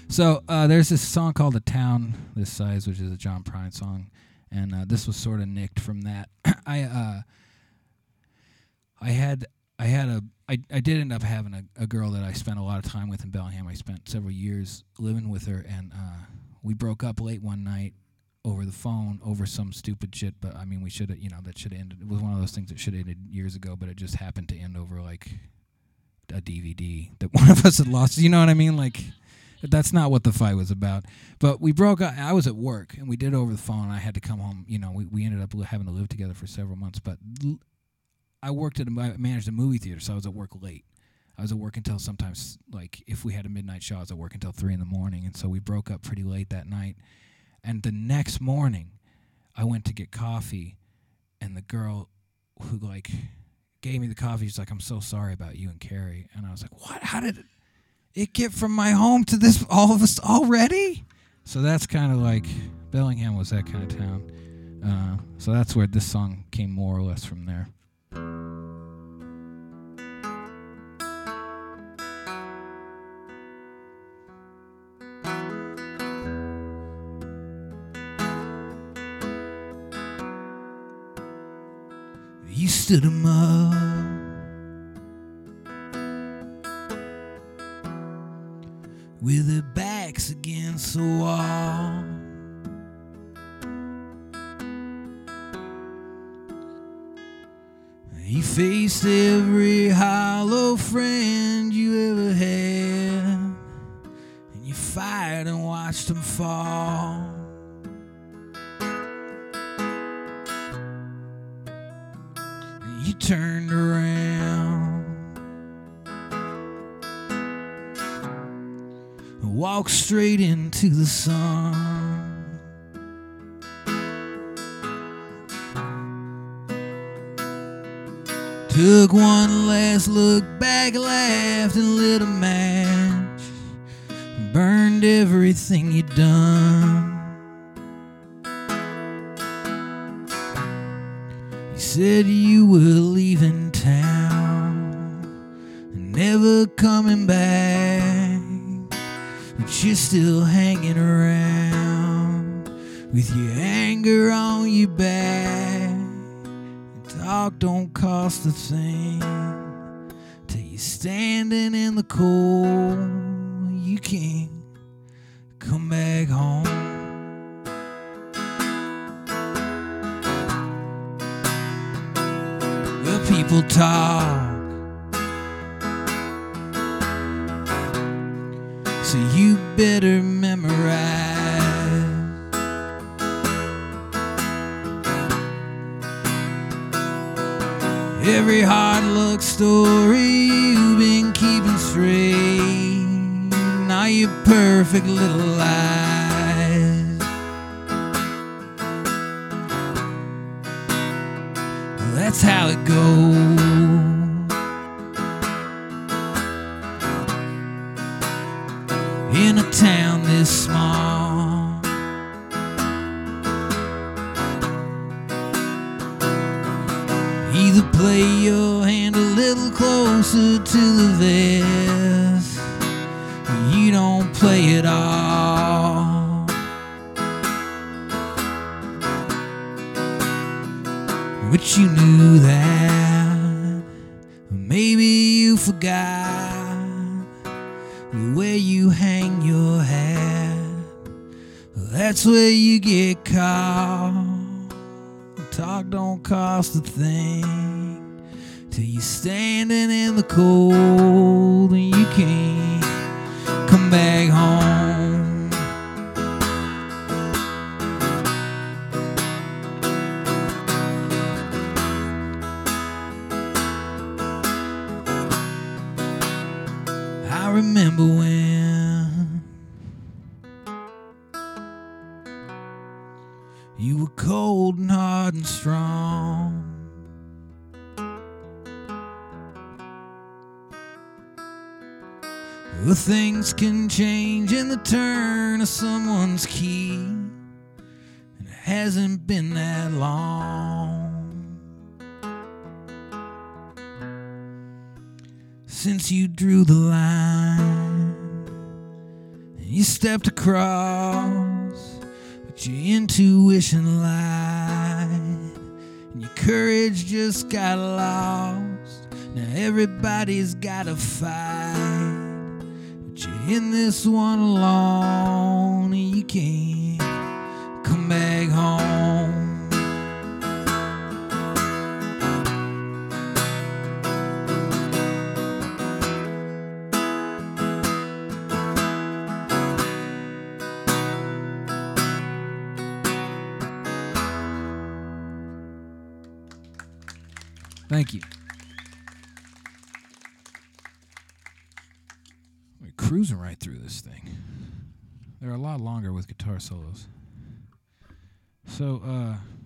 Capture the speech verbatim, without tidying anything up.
So uh, there's this song called "The Town This Size," which is a John Prine song, and uh, this was sort of nicked from that. I uh, I had I had a I, I did end up having a, a girl that I spent a lot of time with in Bellingham. I spent several years living with her, and uh, we broke up late one night over the phone over some stupid shit. But I mean, we should have, you know, that should have ended. It was one of those things that should have ended years ago, but it just happened to end over like a D V D that one of us had lost. You know what I mean? Like, that's not what the fight was about. But we broke up. I was at work, and we did it over the phone. I had to come home. You know, we, we ended up having to live together for several months. But l- I worked at a, I managed a movie theater, so I was at work late. I was at work until sometimes, like, if we had a midnight show, I was at work until three in the morning. And so we broke up pretty late that night. And the next morning, I went to get coffee, and the girl who, like, gave me the coffee, she's like, "I'm so sorry about you and Carrie." And I was like, "What? How did it get from my home to this, all of us already?" So that's kind of like, Bellingham was that kind of town. Uh, so that's where this song came more or less from there. You stood 'em up with their backs against the wall. You faced every hollow friend you ever had, and you fired and watched them fall. And you turned around and walked straight into the sun. Took one last look back, laughed and lit a match, burned everything you'd done. You said you were leaving town and never coming back, but you're still hanging around with your anger on your back. Talk don't cost a thing till you're standing in the cold. You can't come back home. Well, people talk, so you better memorize. Every hard luck story you've been keeping straight, now your perfect little lies. Well, that's how it goes. In a town this small, either play your hand a little closer to the vest, or you don't play at all. But you knew that, or maybe you forgot where you hang your hat. Well, that's where you get caught. Talk don't cost a thing till you're standing in the cold and you can't come back home. I remember when you were cold and hard and strong. Well, things can change in the turn of someone's key, and it hasn't been that long since you drew the line and You stepped across, but your intuition lied, and your courage just got lost. Now everybody's gotta fight, but you're in this one alone, and you can't come back home. Thank you. We're cruising right through this thing. They're a lot longer with guitar solos. So, uh...